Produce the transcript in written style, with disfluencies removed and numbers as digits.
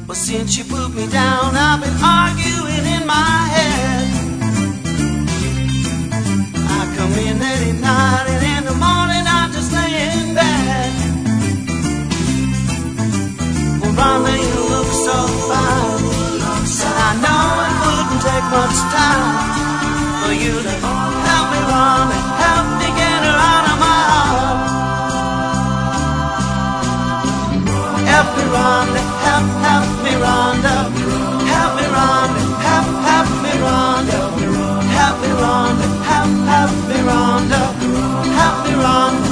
But since you put me down, I've been arguing in my head. I come in late at night, and in the morning I just lay in bed. Well, Rhonda, you look so fine, and I know it wouldn't take much time for you to help me, Rhonda, help me get her out of my heart. Help me, Rhonda, help me, Rhonda. Help me, Rhonda, help me, Rhonda. Help me, Rhonda, help me, Rhonda. Help me, Rhonda.